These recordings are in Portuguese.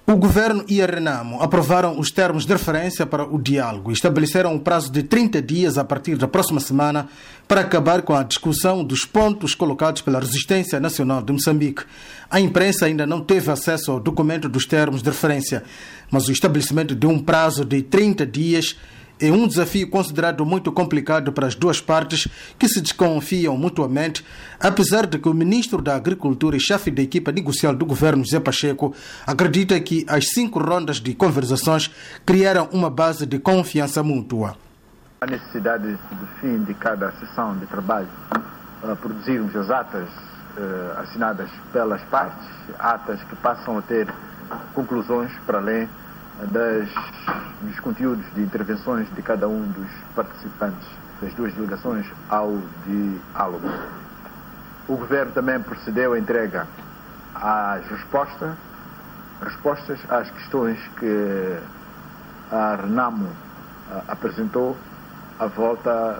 O Governo e a Renamo aprovaram os termos de referência para o diálogo e estabeleceram um prazo de 30 dias a partir da próxima semana para acabar com a discussão dos pontos colocados pela Resistência Nacional de Moçambique. A imprensa ainda não teve acesso ao documento dos termos de referência, mas o estabelecimento de um prazo de 30 dias é um desafio considerado muito complicado para as duas partes, que se desconfiam mutuamente, apesar de que o ministro da Agricultura e chefe da equipa negocial do governo, José Pacheco, acredita que as 5 rondas de conversações criaram uma base de confiança mútua. A necessidade do fim de cada sessão de trabalho, produzirmos as atas assinadas pelas partes, atas que passam a ter conclusões para além dos conteúdos de intervenções de cada um dos participantes das duas delegações ao diálogo. O Governo também procedeu à entrega às respostas às questões que a Renamo apresentou à volta,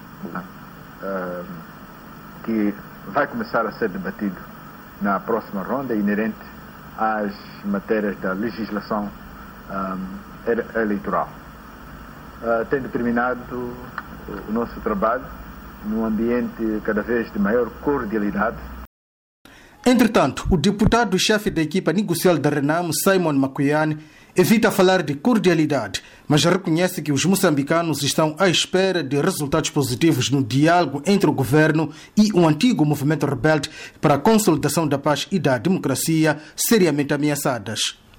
que vai começar a ser debatido na próxima ronda, inerente às matérias da legislação eleitoral. Tendo terminado o nosso trabalho num ambiente cada vez de maior cordialidade. Entretanto, o deputado e chefe da equipa negocial da Renamo, Simon Makuyane, evita falar de cordialidade, mas reconhece que os moçambicanos estão à espera de resultados positivos no diálogo entre o governo e o antigo movimento rebelde para a consolidação da paz e da democracia, seriamente ameaçadas.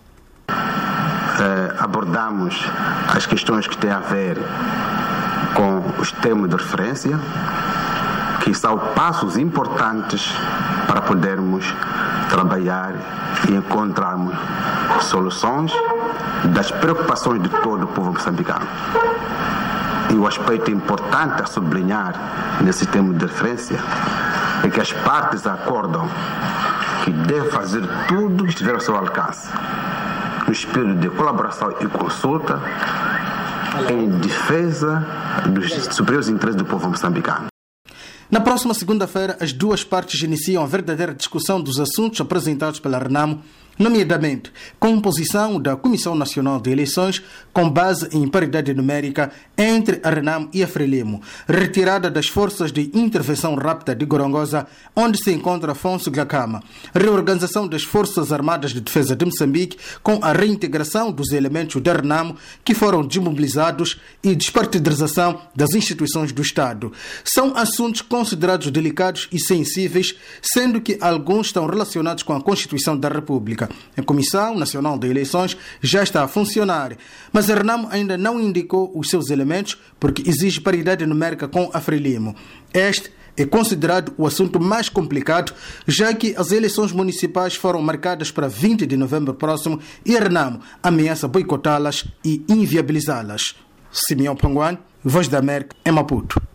Abordamos as questões que têm a ver com os termos de referência, que são passos importantes para podermos trabalhar e encontrarmos soluções das preocupações de todo o povo moçambicano. E o aspecto importante a sublinhar nesse termo de referência é que as partes acordam que devem fazer tudo que estiver ao seu alcance, no espírito de colaboração e consulta, em defesa dos superiores interesses do povo moçambicano. Na próxima segunda-feira, as duas partes iniciam a verdadeira discussão dos assuntos apresentados pela Renamo, nomeadamente composição da Comissão Nacional de Eleições com base em paridade numérica entre a Renamo e a Frelimo, retirada das forças de intervenção rápida de Gorongosa, onde se encontra Afonso Glacama, reorganização das Forças Armadas de Defesa de Moçambique com a reintegração dos elementos da Renamo que foram desmobilizados e despartidarização das instituições do Estado. São assuntos considerados delicados e sensíveis, sendo que alguns estão relacionados com a Constituição da República. A Comissão Nacional de Eleições já está a funcionar, mas a Renamo ainda não indicou os seus elementos porque exige paridade numérica com a Frelimo. Este é considerado o assunto mais complicado, já que as eleições municipais foram marcadas para 20 de novembro próximo e a Renamo ameaça boicotá-las e inviabilizá-las. Simeão Panguane, Voz da América, em Maputo.